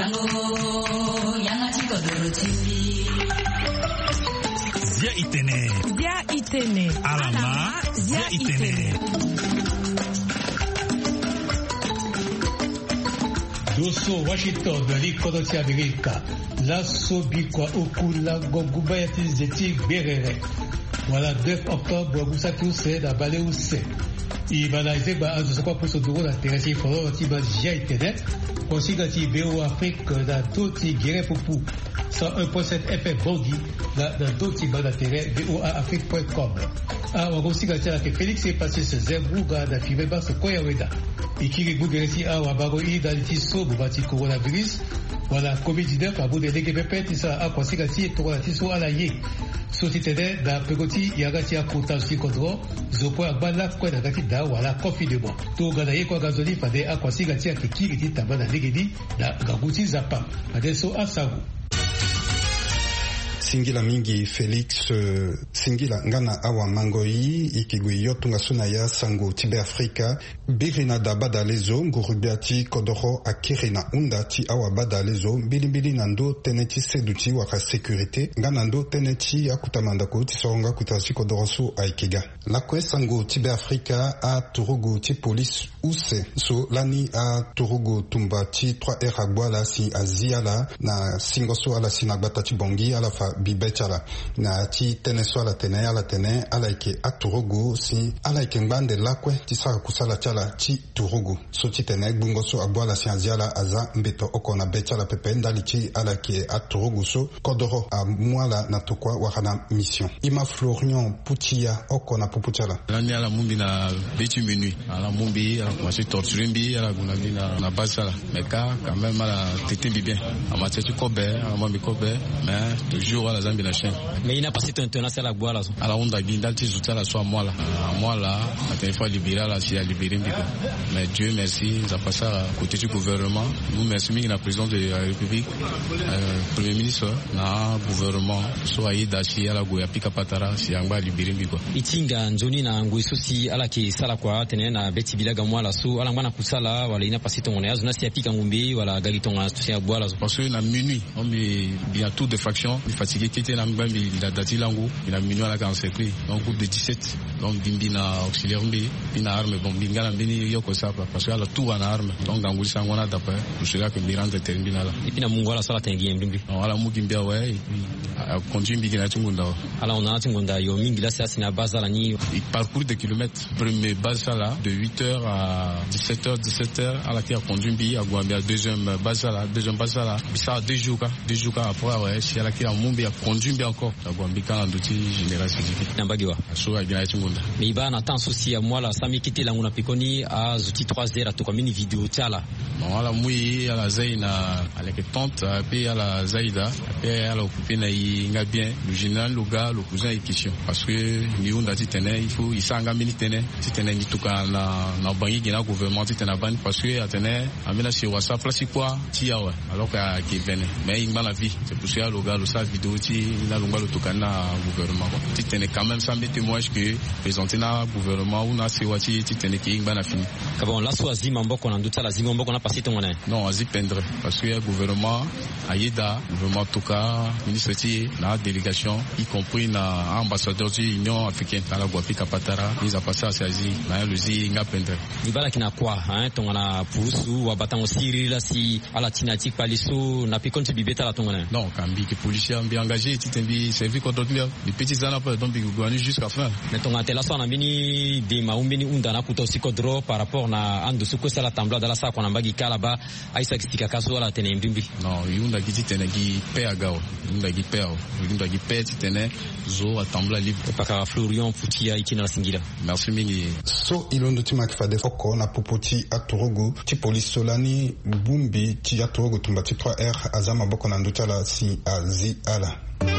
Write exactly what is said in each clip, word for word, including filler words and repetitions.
Zia Itene. Zia Itene. Alama. Zia Itene. Dosso Washington ali kodosi Amerika. Lasso bikwa okula gogubayati zeti berere. Voilà, deux octobre, vous savez où c'est, la balai où c'est. Il va analyser, bah, je sais pas plus au bureau d'intérêt, il faudra aussi, bah, j'ai été net. Aussi, quand il veut au Afrique, dans d'autres, il guérit pour pour. cent un virgule sept F M Bondy, dans d'autres, il va d'intérêt, v o a afrique point com. Ah, on va aussi, quand il y a que Félix est passé ce zébrou, dans la fille, bah, ce quoi, il y a et qui est goûté ici, ah, on va baroyer dans les tissus, pour bâtir coronavirus. Voilà, covid dix-neuf, à bout de l'équipe pépette, ça a quoi, c'est quand il y a un tissu à la yé. Société da pegoti yagati ya kutansi kodro zopo abala kwa na gati da wala kofi de bo to gana ye kwa gazoli fade akwasi gati ya kiki giti tabana legedi da gaguti zapa adesso asagu Singila mingi Felix uh, Singila ngana awa mangoi ikigwi yotunga sunaya sango tibe Afrika birina da badalezo ngurubiati kodoro akirina unda ti awa badalezo bilibili nando teneti seduti waka sécurité ngana ndo teneti akutamanda ko ti songa kutasi kodoro su aikiga la kwe sango tibe Afrika a turugu ti police use so lani a turugu tumba ti trois R agwala si aziala na singoso ala sinagbata ti bongi ala fa bibechala na ti tene so ala tene ala tene ala ike aturugu si ala ike ngbande lakwe ti saka kusala chala ti turugu so ti tene gbungo so abwala si aziala aza mbeto oko na bechala pepe ndali ti ala ike aturugu so kodoro a mwala na tokwa wakana mission ima Florian Poutia oko na pupuchala lani ala mumbi na betu minui ala mumbi ala commencé torturer mbi ala gunagi na na basala mais ka quand même ala tete bien en matière de kobe ala mumbi kobe mais toujours ala zambi na chien mais il n'a pas cité un tenant à la boire ala onda ginda ti zuta la so moi là moi là la dernière fois libéré là si a libéré mbi mais Dieu merci ça passe à côté du gouvernement nous merci mi la président de la République euh, premier ministre na gouvernement so aida si ala goya pika patara si anga libéré mbi quoi itinga nzoni na nguiso si ala ki sala kwa tene na beti bilaga mwala so ala ngwana kusala wala ina pas cité on est na si apika ngumbi wala galitonga to si boire parce que na minuit on est bientôt de faction il fatigué qui était na mbambi la dati lango il a minuit à la quand secret donc groupe de dix-sept donc bimbi na auxiliaire mbi bina arme bon binga na bini yoko sapa parce que ala tout en arme donc nganguli sangona d'après pour cela que mirande termina là et puis na mungu ala sala tengi mbimbi on ala mugi mbia ouais et puis conduit mbi na tungunda ala on a tungunda yo mingi la c'est na base la ni il parcourt des kilomètres premier base là de huit heures à dix-sept heures dix-sept heures à la qui a conduit mbi à Gouambia deuxième base là deuxième base là ça deux jours deux jours après ouais si à la qui a mumbi a conduit mbi encore à Gouambia quand ndoti général civique nambagiwa so a bien tungunda mais iba na temps aussi à moi là sami kiti langu na pikoni a zuti trois heures to comme une vidéo tala bon ala mui ala zaina ala que tante puis ala zaida puis ala occupé na inga bien le général le gars le cousin et question parce que ni on a dit tenait il faut il s'engage militaire si tenait ni tout cas na na bangi gina gouvernement si tenait ban parce que tenait amena sur WhatsApp là c'est quoi ti awa alors que qui venait mais il m'a la vie c'est pour ça le gars le sa vidéo ti na longa le tout cas na gouvernement si tenait quand même ça met témoignage que présenter na gouvernement ou na sewati ti tenait qui ngba na fini bon la soazi mamboko na nduta la zimbo mboko na passé ton ngana non azi pendre parce que le gouvernement ayeda gouvernement tout cas ministre ti na délégation y compris na ambassadeur de l'Union africaine à la Guapika Patara ils ont passé à Sazi na le zi nga pendre ibala kina kwa hein tongana pusu wa batango siri la si ala tinatik paliso na pikon ti bibeta la tongana non kambi que policier ambi engagé ti tembi servi contre les petits ana pas donc gouverner jusqu'à fin mais tonga tela so na bini de maumbini unda na kuto sikodro par rapport na ando suko sala tambla dala sa kona mbagi kala ba aisa kisika kaso ala tene mbimbi non yunda kiti tene gi pe agao yunda gi pe yunda gi pe ti tene zo atambla livre paka Florian Poutia ikina singila merci mingi so ilondo ti makifade foko na popoti aturugu ti police solani bumbi ti aturugu tumba ti trois R azama boko na ndutala si azi ala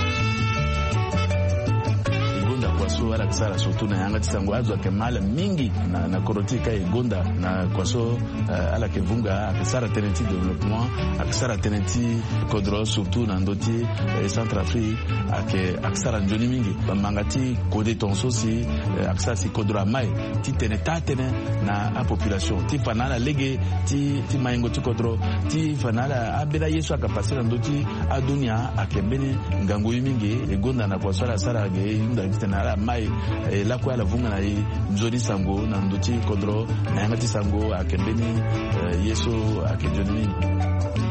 kwaso ala kisala surtout na yanga tisango azo kemala mingi na na korotika igonda na kwaso uh, ala kevunga akisara tenenti development aksara teneti kodro surtout na ndoti Centrafrique ak aksara njoni mingi bamangati kode tonso si aksara si kodro mai ti teneta tene na a population ti fanala lege ti ti maingo ti kodro ti fanala abela yesu akapasi na ndoti adunia akembeni ngango mingi egonda na kwa sala sala ge nda tena mai la kwa la vunga na njoni sango na ndoti kodro na ngati sango akembeni yesu akejoni mingi.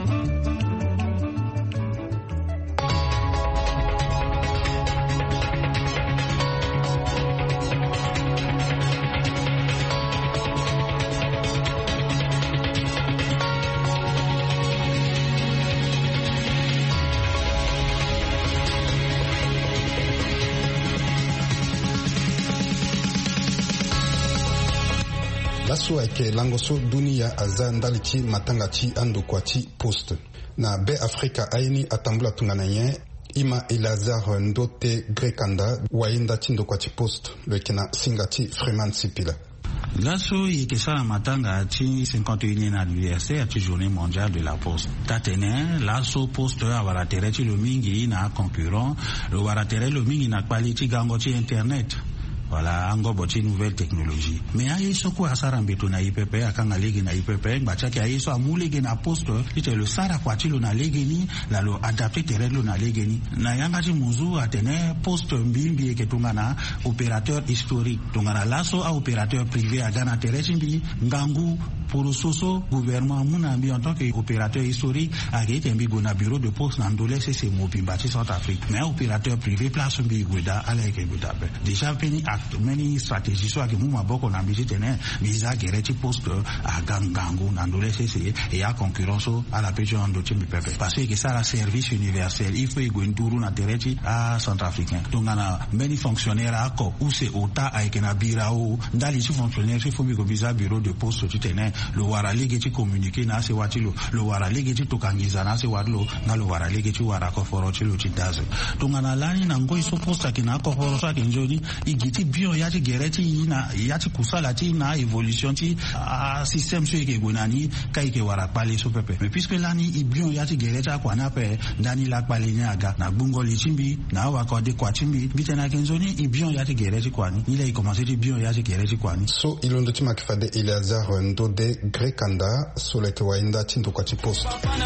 Laso ake langoso dunia aza ndalichi matangachi ando kwachi post na be Afrika aini atambula tungananye ima Elazar Ndote Grekanda wainda chindo kwachi post lekena singati Freeman Sipila. Lasso ikesala matanga chi cinquante et unième anniversaire chi journée mondiale de la poste. Tatene lasso poste a waratere chi lo mingi na concurrent, lo waratere lo mingi na quality gango chi internet. Voilà, ango bochi nouvelle technologie. Mais ayeso ko asara mbeto na I P P akanga legi na I P P bachaki ayeso amulege na poste ite le sara kwa chilo na legi ni la lo adapter terreno na legi ni na yanga ji muzu atene poste mbimbi eketunga na opérateur historique tungana laso a opérateur privé agana terechimbi ngangu pour soso gouvernement munambi en tant que opérateur historique agete mbigo na bureau de poste na ndole c'est mobimba ci Centrafrique mais opérateur privé place mbi goda ala ke goda déjà peni many strategies so akimu maboko na mbiji tene biza gereti poste a gangangu na ndole sese et a concurrence à la pétion ando chimbi pepe parce que ça la service universel il faut go nduru na tereti a centrafricain donc na many fonctionnaires ako ou c'est ota aikena birao ndali ci fonctionnaire il faut mi go biza bureau de poste tu tene le wara lege ci communiquer na se watilo le wara lege ci tokangiza na se wadlo na le wara lege ci wara ko foro ci lo ci daze donc na lani na ngoi so poste kina ko foro sa kenjoni igiti bio yati gereti na yati kusala ti na évolution ti a système so ke gonani kai ke wara pale so pepe mais puisque lani i bio yati gereti kwa na pe ndani la pale ni aga na bungo lichimbi na wa ko de kwa chimbi bitena kenzoni i bio yati gereti kwani ile i commencer ti bio yati gereti kwani so ilondo ti makifade Elazar Ndode Grekanda so lete wainda tinto kwa ti post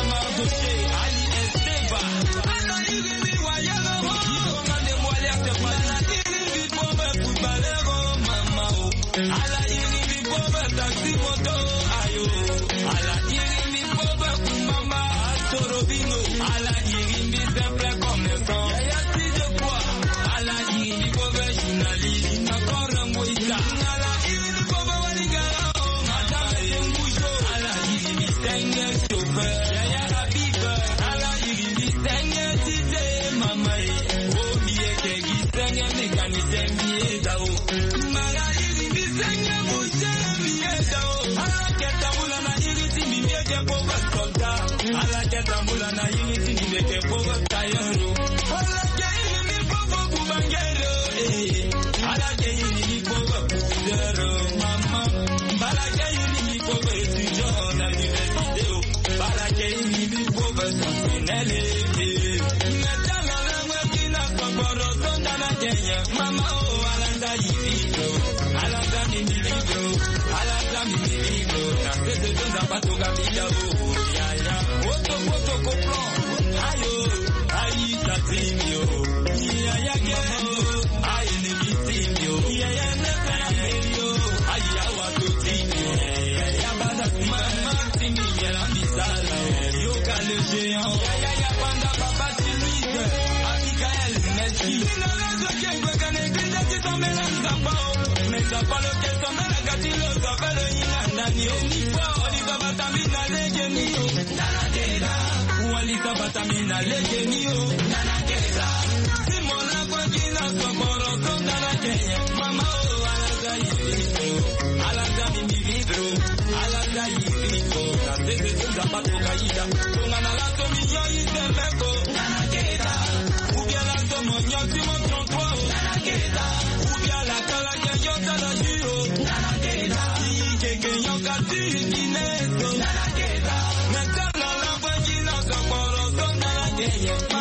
Batamina legenio nanakeza simona kwa kina soboro kondana Kenya mama o alaga yibito alaga mimi vibro alaga yibito na tete tunda patoka ida tungana la to minyo isemeko nanakeza ubia la to monyo timo tonto nanakeza ubia la kala yota la jiro nanakeza keke yoka ti dineto nanakeza metana la kwa kina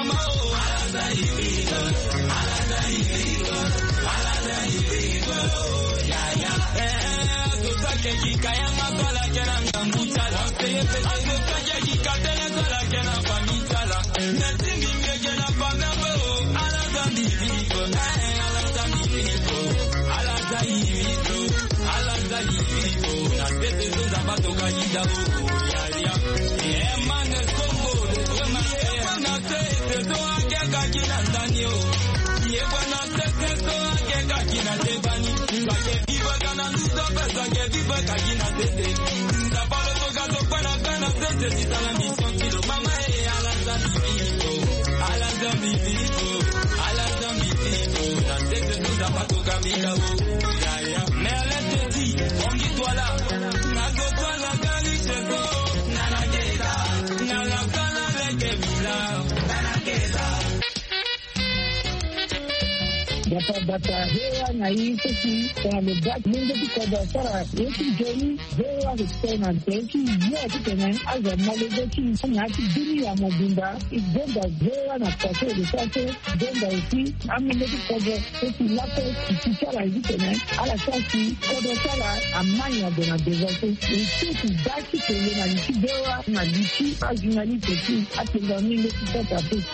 mama oh alaza ibigo alaza ibigo alaza ibigo ya ya eh tutake kikaya makola kena mutala seye pese tutake kikatele kola kena pamitala natingi ngejela pamebo alaza ibigo eh alaza ibigo alaza ibigo alaza ibigo na tete zoza batoka yidabo ya ya eh man kombo na tete to akeka kina ndani o ye bwana tete to akeka kina tebani bake biba kana nduto pesa ke biba kina tete ndapalo to gato pana kana tete titala mission kilo mama e alaza bibigo alaza bibigo alaza bibigo na tete to zapato kamila o ya ya me alete ongi toala na go toala gali chego na la geza na la kala leke bila na la geza bata bata hewa na hii sisi kwa mbaki mingi kwa sara yetu jeni hewa kutena teki yote tena aza malegoki na kidini ya mobimba igonga hewa na pase de pase gonga usi amene kwa sisi lapo kichara hivi tena ala sasi kwa sara amanya dona devote isi baki tena na kidewa na dichi ajinali teki atenda mingi kwa pesa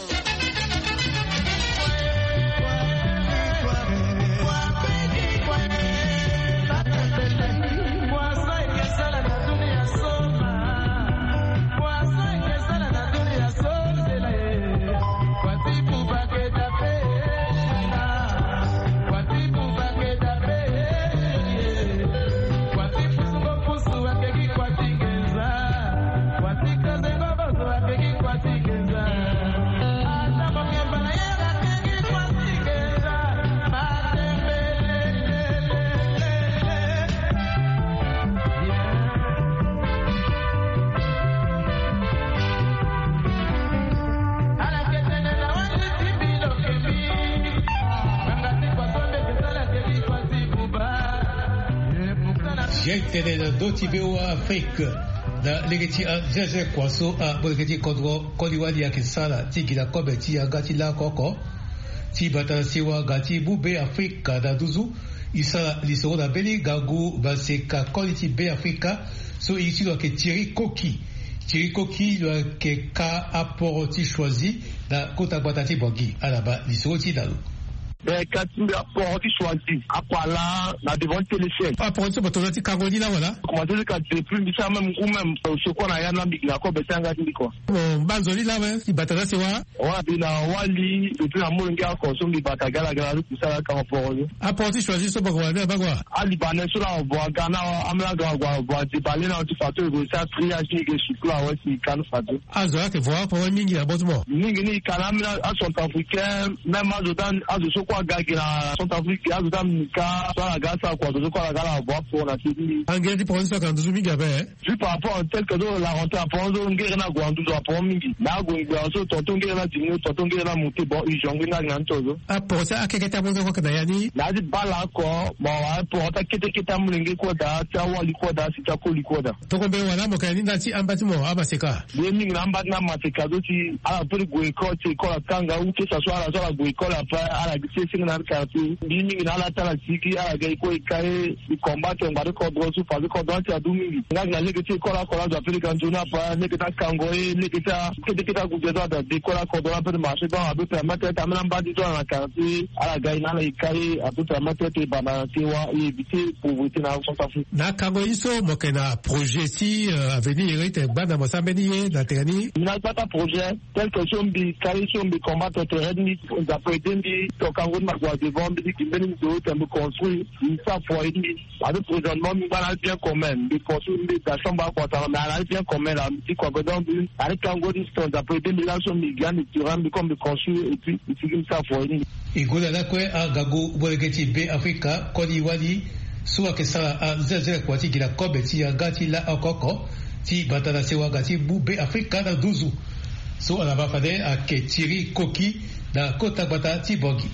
Tene do tibeu Afrique da legeti a zeze kwaso a bolgeti kodro kodiwali ya kisala tiki la kobeti ya gati la koko ti bata siwa gati bube Afrika da duzu isa lisoro da beli gagu baseka koliti be Afrika so ici doit que Thierry Koki Thierry Koki doit que ka apporti choisi da kota batati bogi alaba lisoro ti dalu Katumbi apporti choisi apala na devant téléphone apporti batozati kagoli la wala comment dire que depuis bisa même ou même ce qu'on a yana na ko betanga ndiko bon banzoli la we ti batara sewa wa bina wali depuis na moringi ko so mi batagala gala ku sala ka apporti apporti choisi so bagwa na bagwa ali banen so la bo gana amla gwa gwa bo ti balé na ti fato go sa triage ke shikla wa ti kan fato azo ke voir pour mingi abotmo mingi ni kalamina a sont africain même azodan azo so kwa gagira sont africain azodan nika so la gasa kwa zo kwa gala bo pour na ti angeli pour ça quand zo mingi abe ju par rapport tel que la rentrée à ponzo ngere na gwandu zo pour mingi na go ngwa so tonton ngere na tinyo tonton ngere na muti bo ijongi na ngantozo apporti akeketa bonzo kwa kadayani na di bala ko mo wa pour ta kete keta mulingi ko da ta wali ko da si ta ko likoda to ko be wana mo kani ndati ambati mo abaseka ye mingi na ambati na mateka do ti ala pour go ko ti ko la tanga ou que ça soit la soit go ko la pa ala gise sing na kartu bi mingi na la tala tiki ala ga ko ikae i combattre ngare ko do su fa ko do ti adu mingi na na le ti ko la ko la do Afrika njuna pa le kita kango e le kita kete kita go do da de ko la ko do la pe marché dans adu permettre ta mena mbadi do na kartu ala ga ina la ikae adu permettre te bana ti wa e éviter pauvreté na South Afrique na kango iso mo kana projet si uh, avenir ite bana mo sambeni na teni na pas ta projet tel que sombi kari sombi combattre terrain da pretendi to kango na kwa devant bi ki beni do tembo construire ça pour aider avec présentement mi bana bien commun bi construire bi da chamba kwa ta na bien commun la ti kwa godon bi avec kango di sto da pretendi la sombi gani terrain bi comme construire et puis il ça pour aider igola la kwe a gago bolgeti be Afrika kodi wali suwa kesala a zeze kwa ti gila kobe ti ya gati la akoko ti batala sewa gati bube Afrika da duzu so alaba fade a ke Thierry Koki da kota bata ti bogi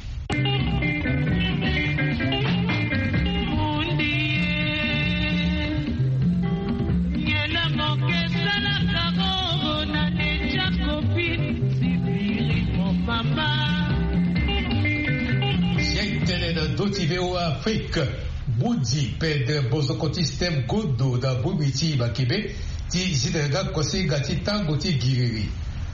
Yena moke sala kago na ne chako pin sibiri Doti V O A Afrique Budi Pedre Bozokoti Stem Godo da Bubiti Bakibe Ti Zidega Kwasi Gati Tango Ti Giriri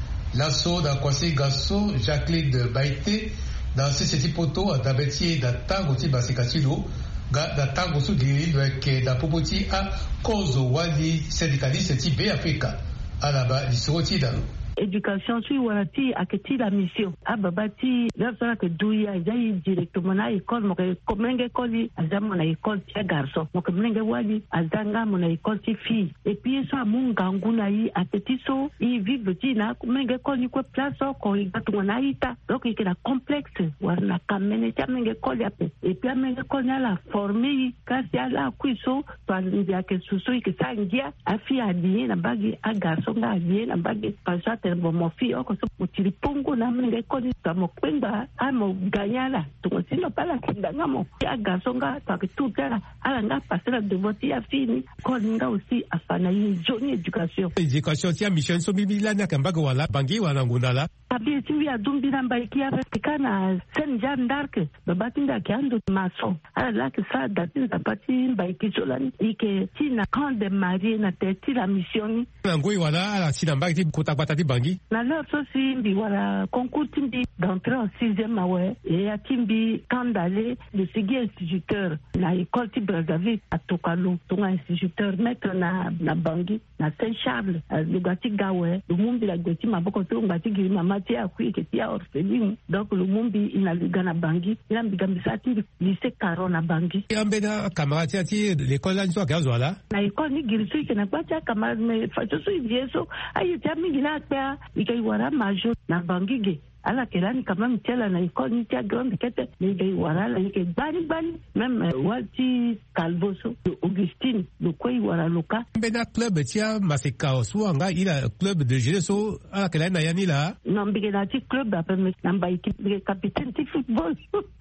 Lasso da Kwasi Gasso Jacqueline de Baïté dans ce petit poteau à Dabetier da Tango Ti Basikatilo ga da Tango Su Giriri Lweke da Popoti a Kozo Wadi syndicaliste Ti B Africa Alaba Lisoti Dalo éducation sur warati aketi la mission ababati l'affaire que douya ayi directement na école mo komenge koli azama na école tia garçon mo komenge wali azanga mo na école ti fille et puis ça munga nguna yi aketi so i vive ti na komenge koli ko place ko igatu na ita donc il a complexe warna kamene tia menge koli ape et puis menge koli la former kasi ala kuiso par ndia ke suso ke sangia afi adie na bagi a garçon na adie na bagi pasha mon fils oko so utili pongo na menge kodi tamo kwenda amo ganyala to sino pala kinda ngamo ya gasonga takitutela ala nga pasela de voter ya fini kolinga aussi afana yi joni education education tia mission so bibila na kambaga wala bangi wala ngundala abi ti ya dumbi na mbaiki ya kana sen jan dark babatinda kiando maso ala la que ça dati na pati mbaiki solani ike tina quand de marier na teti la mission ngoi wala ala sina mbaki kota kwata bangi na leur aussi mbi wala concours timbi d'entrer en sixième awe et à timbi quand d'aller le seguir instituteur na école ti Brazzaville à Tokalo ton instituteur maître na na bangi na Saint-Charles le gati gawe le mumbi la gati maboko to ngati giri mama ti akui ke ti orpheline donc le mumbi ina lugana bangi ila mbigambisa ti lycée Caron na bangi yambena camarade ti l'école là nso gazo wala na école ni giri su ke na kwa ti camarade me fa so ivieso ayi ti mingi na pa ikai wara majo na bangige ala kelani kama mtela na école ni tia grande kete ni ikai wara la ikai bani bani même wati Calvoso Augustine le koi wara loka bena club tia maseka so anga ila club de jeunesse ala kelani na yani la non bigena ti club après namba équipe capitaine ti football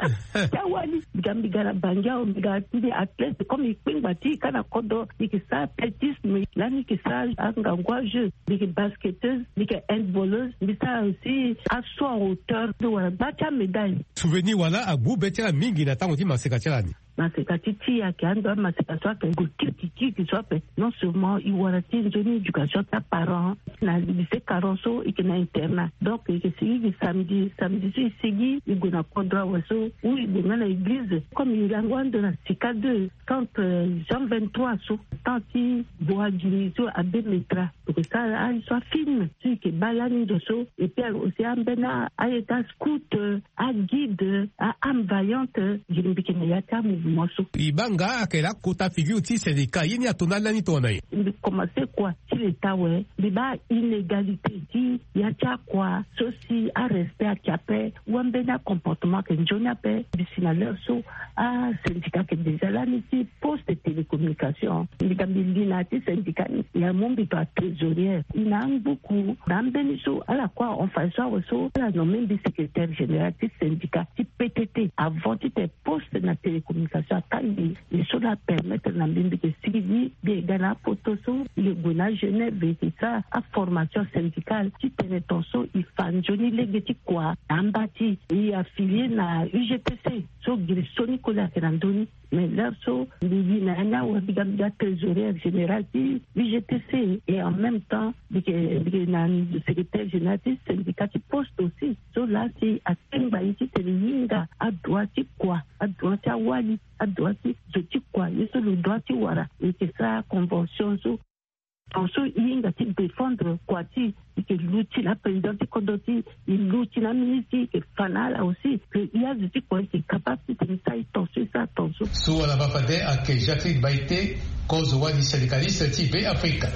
ya wali gambiga la banja o biga ti athlète comme iping bati kana kodo ikisa athlétisme lani kisa anga ngwa jeu big basketteuse big handballeuse bisa aussi aso en hauteur de wala bacha médaille souvenir wala abu betia mingi na tango ti maseka tialani maseka titi ya kiando maseka soit que gutiti qui soit non seulement il wala ti joni éducation ta parents na lycée Caronso et na internat donc il sigi samedi samedi c'est sigi il gona kodra waso ou il gona na église comme il a loin de la sika deux quand Jean vingt-trois so tant il boit du so à deux metra donc ça a soit film c'est que balani de so et puis aussi ambena a état scout à guide à âme vaillante jimbikina ya tamu moso ibanga akela kota figure ti syndicat yini atonala ni tona yi commencer quoi si l'état ouais débat inégalité ti ya cha quoi ceci à respect à capé ou ambena comportement que njona pe bisina leur so à syndicat que déjà là ni poste de télécommunication ligambi na ti syndicat ya mombi to trésorier il a beaucoup d'ambeni so à la quoi on fait ça so la nommer du secrétaire général du syndicat ti P T T avant ti poste na télécommunication kandi et cela permettre na mbimbi que suivi bien gana potoso le gona Genève et ça à formation syndicale qui tenait ton so il fanjoni legeti quoi ambati et affilié na U G T C so grisoni kola kerandoni mais là so lui na na ou bigamia trésorier général du U G T C et en même temps que na le secrétaire général du syndicat qui poste aussi so là c'est à temba ici c'est linga à droite quoi à droite à wali à droite je dis quoi et so le droit tu wara et c'est ça convention so also inga ti défendre quoi ti que l'outil la présidente Kodoti il l'outil la ministre que fanala aussi que il y a des quoi qui capable de ça attention ça attention so la va faire à que Jacqueline Baïté cause wadi syndicaliste ti B Africa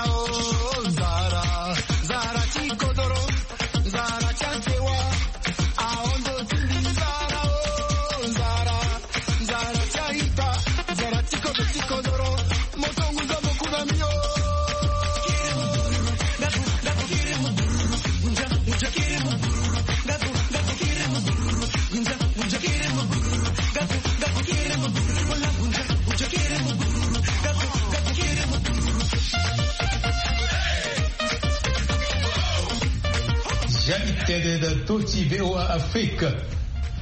Zara Zara ti Kodoro Zara chantewa aondo ti Zara Zara Zara chaita Zara ti Kodoti Kodoro motongu za mokuna mio J'habite de Doti V O A Afrique.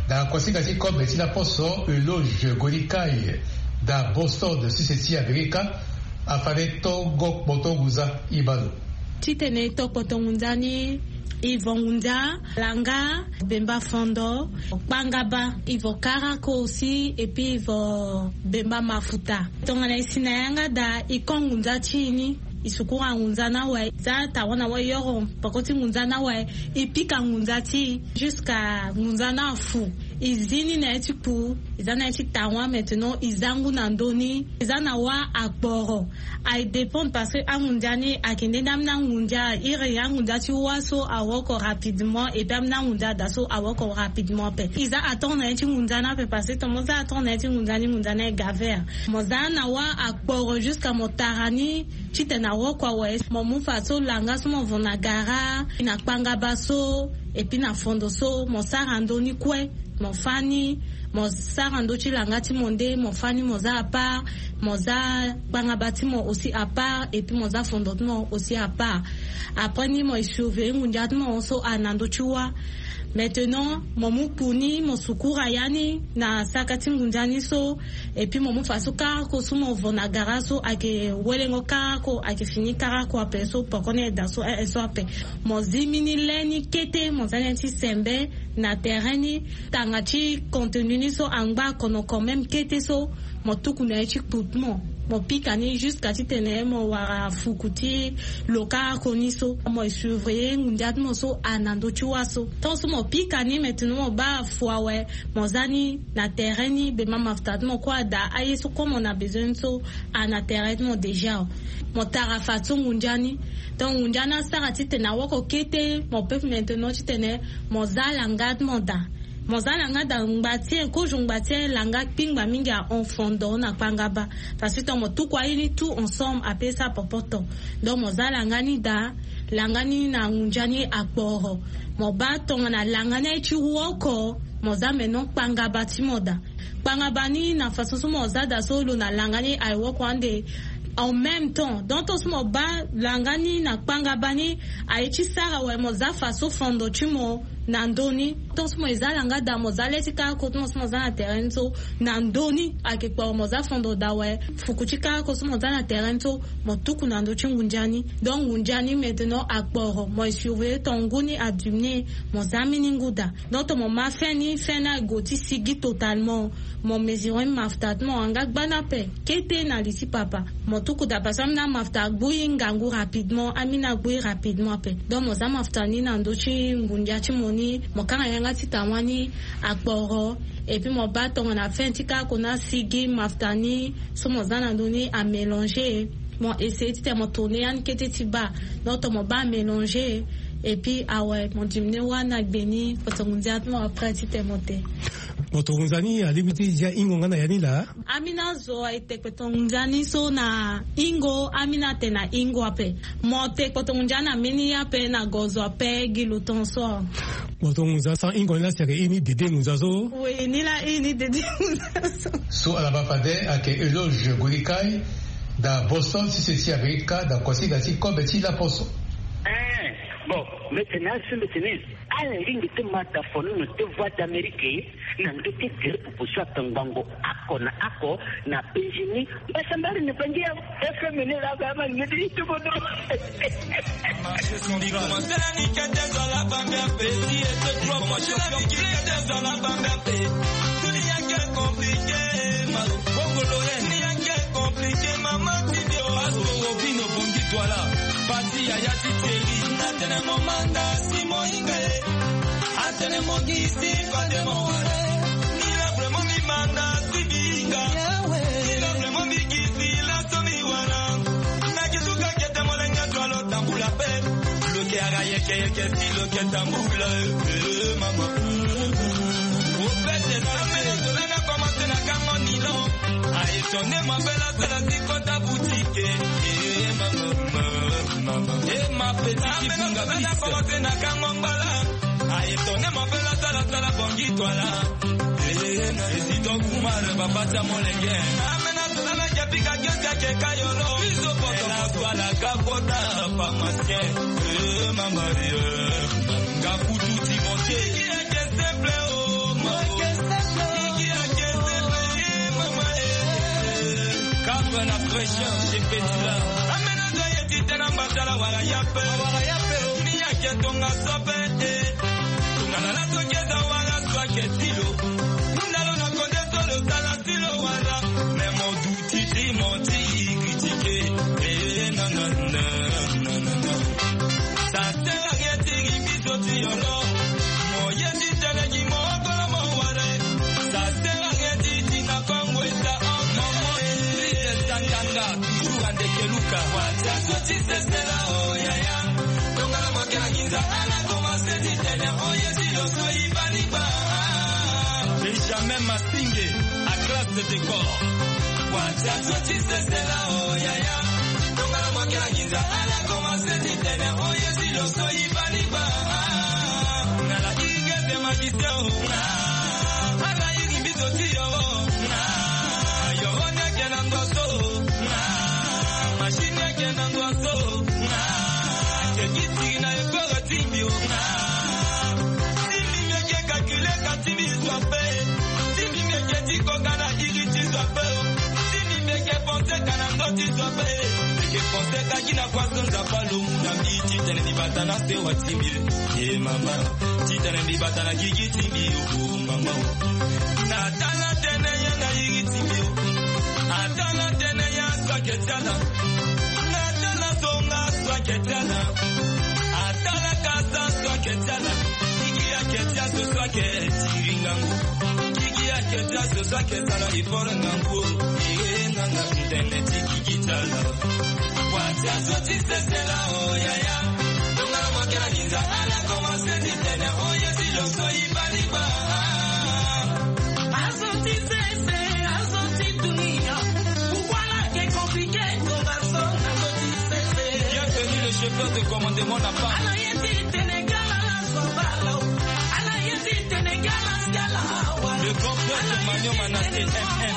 da kwasikati kobe tina poso eloge golikai da Boston de Siseti Amerika afane to gok botonguza ibalo titene to botongunzani Ivongunza, Langa, Bemba Fondo, Bangaba, Ivo Karako aussi, et puis Ivo Bemba Mafuta. Donc, on a ici da Ikongunza Chini, Isukura Ngunza Nawe, za Tawana wa Yoron, Pakoti Ngunza Nawe, Ipika Ngunza Ti, jusqu'à Ngunza Nafu. Izini na eti pou, izana eti tawa maintenant, izangu nandoni, izana wa akboro. Ay dépend parce que amundani akende namna ngunja, ire ya ngunja ti waso awoko rapidement et puis amna ngunja daso awoko rapidement pe. Iza attend na eti ngunja na pe parce que tomoza attend na eti ngunja ni ngunja na gaver. Moza na wa akboro jusqu'à motarani, chite na woko wa mo mufaso langa so mo vonagara, ina panga baso et puis na fondo so mo sarandoni kwe. Mon fani, mon sarando chilangati monde, mon fani moza à part, moza bangabati mo aussi à part, et puis moza fondotmo aussi à part. Après ni mo ishuve mundiatmo so anando chua. Maintenant, mon mupuni, mon sukura yani, na sakati ngunjani so, et puis mon mufaso karako so mon vonagara so, ake welengo karako, ake fini karako ape so, pokone daso e so ape. Mon zimini leni kete, mon zanenti sembe, na terreni, tangati contenu ni so, angba kono quand même kete so, mon tukuna echi putmo. Mon pikani jusqu'à titene mo wara fukuti loka koniso mo isuvre ngundiat mo so anando chuaso tonso mo pikani maintenant mo ba foawe mo zani na terreni be mama ftat mo kwa da ayeso comme on a besoin so ana terreni mo déjà mo tarafatu ngundiani donc ngundiana sara titena wako kete mo pe maintenant titene mo zala ngat mo da Mozala nga da ngbatie ko jungbatie langa pingba minga en fondo na pangaba parce que tomo tout quoi ini tout ensemble appelle ça popoto donc mozala nga ni da langa ni na unjani akporo mo ba tonga na langa na chi woko moza menon pangaba timoda pangaba ni na façon so moza da solo na langa ni ai woko ande en même temps donc on se moba langa ni na pangaba ni ai chi sara we moza façon fondo chimo nandoni tos mo ezala nga da mozale tika ko tos mo za na terrain so nandoni ake kwa moza fondo dawe fukuchika ko mo za na terrain so motuku nando chingunjani donc ngunjani maintenant akporo mo surveiller tonguni adumne mozami ninguda donc mo mafeni fena goti sigi totalement mon mesure maftat mo anga bana pe kete na lisi papa motuku da basam na mafta buyi ngangu rapidement amina buyi rapidement pe donc moza maftani nando chingunja chimo mokanga yanga titawani akporo et puis mon bâton on a fait tika kona sigi maftani so mozana doni à mélanger mon essayer de me tourner en kete tiba donc mon ba mélanger et puis ah ouais mon dimne wana beni potongunzat mo après tite monter Potongunzani alimiti ja ingo ngana yani la amina zo ite potongunzani so na ingo amina te na ingo ape mote potongunjana mini ape na gozo ape giluton so Potongunza sans ingo na sere ini dede nguzazo oui ni la ini dede nguzazo so alabapade ake eloge golikai da Boston Siseti Amerika da kwasigati kobeti la poso eh bon maintenant c'est maintenant à la ligne de mataphone no te voix d'Amérique na ndote dire pour ça tangango ako na ako na Benjamin basambali ne bangia F M ne la kama ni dit tout bon ni commentaire ni kete dans la bande petit et ce trois mois champion qui est dans la bande petit tout n'y a que compliqué mal bongolo ni a que compliqué maman ti dio aso vino bongi toi là parti ya titeli na tene momanda simo inga atene mogisi kwa de moare ni la vraiment mi manda sibinga ni la vraiment mi gisi la somi wana na kituka kete molenga twalo tambula pe lo ke araye ke ke si lo ke tambula mama o pete na me na na commence na kama ni lo ai sonne ma bella bella si kota boutique eh mama mama eh ma petite bunga na commence na kama mbala ai sonne ma bella sala sala bongi twala eh na si donc kumare babata molenge amena tala ke pika ke ke kayolo biso poto la kapota pa masye mama rie kaputu ti monte qui est simple oh mama fraîcheur chez Petula. Amena doye titena mbasala wala yape. Wala yape. Miya ketonga sope. Tungana la tokeza wala swake tilo. Nalo na konde solo tala tilo wala. Memo douti ti menti critiqué. Eh na na na na na na. Sa tela geti gibiso ti yolo. Moye ti tele gi mo kola mo wale. Sa tela geti ti na kongo ita on momo. Rite sanganga toujours ande keluka. Wacha soti sesela oh ya ya. Tongala makela ginza ala commence di tele oye si lo so ibaliba. Benjamin Mastingue à classe de décor. Wacha soti sesela oh ya ya. Tongala makela ginza ala commence di tele oye si lo so ibaliba. Ngala ige de magistero. Ala igi bizoti yo. Yo one kena ngoso. Machine kena ngoso. Tegiti na ekora timbio. Timbi meke kakile katimi swape. Timbi meke tiko kana iriti swape. Timbi meke ponte kana ngoti swape. Meke ponte kakina kwa sonza palo. Mami titene ni batana se watimbi. Ye mama. Titene ni batana gigi timbi. Oh mama. Natana tene yana iriti mbio. Atana tene ya swaketana. Natana songa swaketana. Atala kasa swaketana. Kiki ya ketia so swaketi ngangu. Kiki ya ketia so swaketana ifora ngangu. Iye nanga mtene tiki kitala. Watia soti sesela oh ya ya. Tunga mwakela ginza ala komanse ditene oye silo so ibaliba. Asoti sese, asoti dunia. Voilà qui est compliqué, ton garçon, asoti sese. Bienvenue le chauffeur de commandement n'a pas. Le grand frère de Magnon Manassé M M.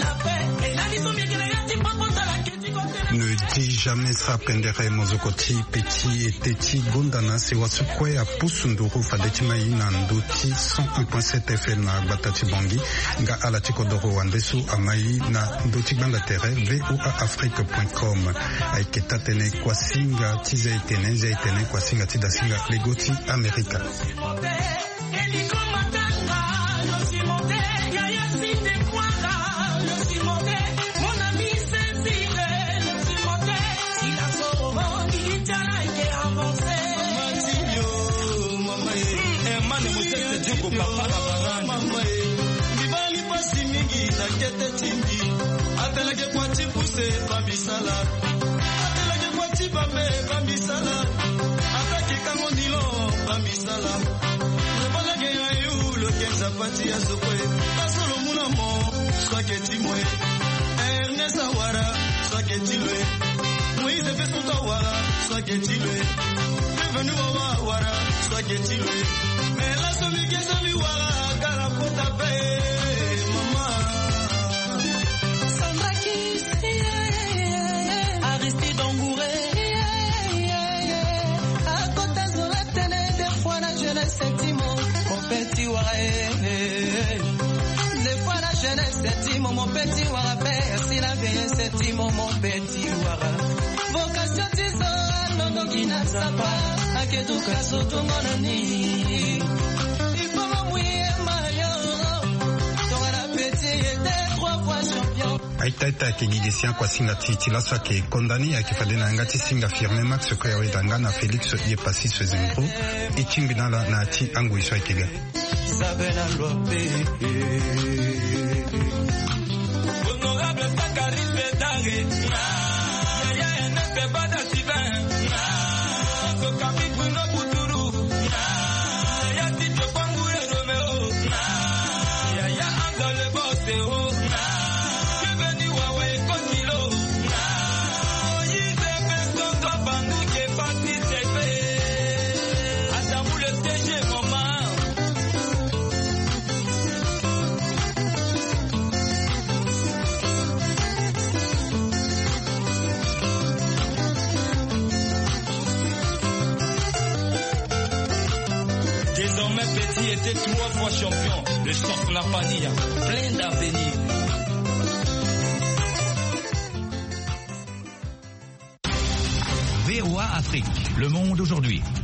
Ne dis jamais ça, Pendere Mozokoti, Petit et Teti Gondana, c'est Wasukwe à Pusunduru, Fadetimaï, Nandoti, cent un virgule sept F M na Batati Bangi, Nga Alatikodoro Wandesu, Amaï, na Ndoti Bangatere, V O A Afrique point com, Aiketa Tene, Kwasinga, Tiza Itene, Zaitene, Kwasinga, Tidasinga, Legoti, America. Mibali pasi mingi na kete tindi. Ateleke kwa tipuse pambisala. Ateleke kwa tipape pambisala. Ataki kango nilo pambisala. Nepalake ayu lo kenza pati ya sokwe. Pasolo muna mo swaketi mwe. Ernest Awara swaketi lwe. Moïse Feskuta Awara swaketi lwe. Bienvenue Wawa Awara swaketi lwe. Mela somi kesa mi Awara gara pota pe mama. Sandra Kisi Aristide Ongouré. À côté de la télé des fois la jeunesse sentiment mon petit Awara. Des fois la jeunesse sentiment mon petit Awara. Si la vieillesse sentiment mon petit Awara. Vocation tiso nono kina sapa akeduka soto monani. Aitaita kigigisia kwa singa titi la swake kondani ya kifadena ngati singa firme max kwa yawe dangana Felix Yepasi Swezembro ichimbinala na ati angu iswa ikiga Isabella Lope Honorable Sakari Bedare Ya ya nepe bada sivan Sokapi kuno buturu Ya tito kwangu ya Romeo Ya ya anga le bosse ho Petit était trois fois champion, le soft n'a pas dit, plein d'avenir. Afrique. Le monde aujourd'hui.